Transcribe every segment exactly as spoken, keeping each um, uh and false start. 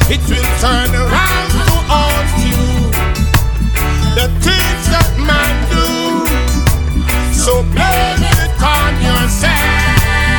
it will turn around to haunt you. The things that man do, so blame it on yourself.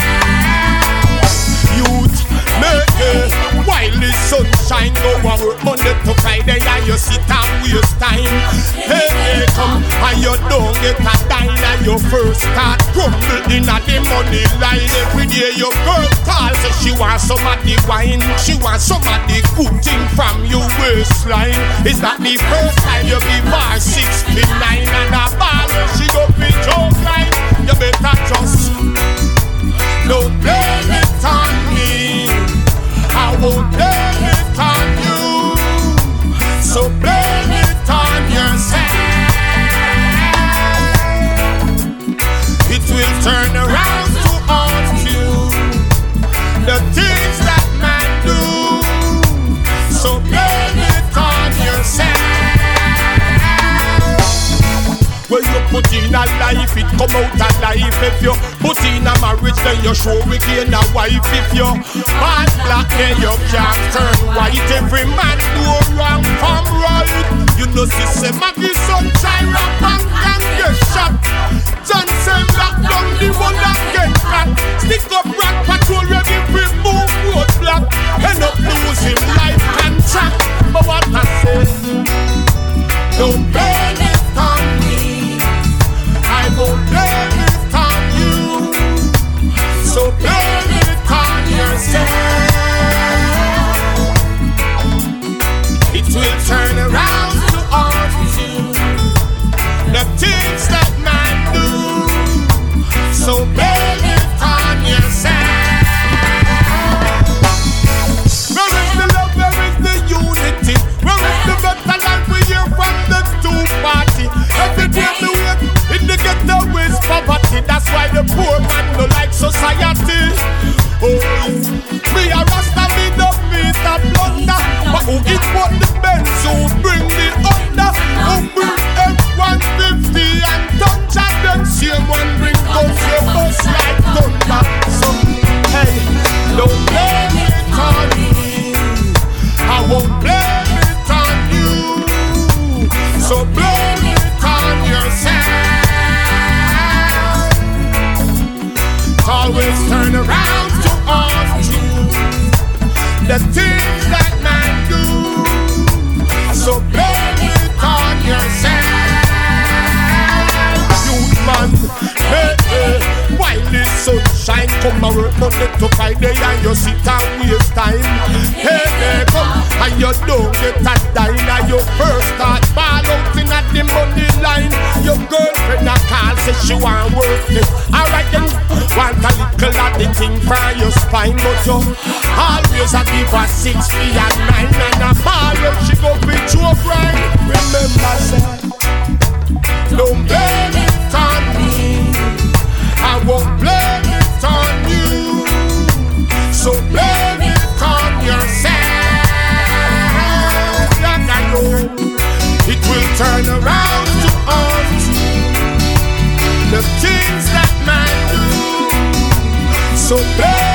Youth, make it while the sunshine go and work Monday to Friday and you sit and waste time. Hey, hey, come and you don't get a dime and you first start crumble in a the money line. Every day your girl calls so she wants some of the wine, she wants some of the good thing from your waistline. Is that the first time you give her sixty-nine and a ball when she go be joke line? You better just don't blame it on me, I won't blame it on you, so blame it on yourself. It will turn around to haunt you, the things that man do, so blame it on yourself. When you put in a life, it come out alive. If you put in a marriage, then you show we gain a wife. If you bad black, then you can't turn white. Every man do wrong from right. You know, sister Maggie Sunshine rap and can get shot. John say lock down the one that get cracked. Stick up rock patrol ready to move road block. End up losing life contract. But what I say, don't blame it on me, I won't blame it on you, so blame it on yourself. It will turn around to haunt you, the things that man do, so blame it on yourself. Where is the love, where is the unity, where is the better life we hear from the two party? Every day we wait in the ghetto is poverty. That's why the poor man don't like society. Oh, me a Rasta, me the feet a blunder, but who import the Benz, who bring the under, who bring F one fifty and touch and them same one bring guns, your bus like thunder. So hey, don't blame it on me, I won't blame it on you, so blame it on yourself. Always turn around to haunt you, the things that man do, so blame it on yourself. Youth man, hey, hey, while the sunshine come and work Monday to Friday and you sit and waste time. Hey, hey, come and you don't get a dime and you first start ball out in at the money line. Your girlfriend a call say she want work it. Alright then, want a little of the thing from your spine, but you always a give her six feet and nine and a ball when she go be joke right. Remember say, don't blame it on me, I won't blame it on you, so blame it on yourself. Like I know, it will turn around to haunt you, the things that man do, so blame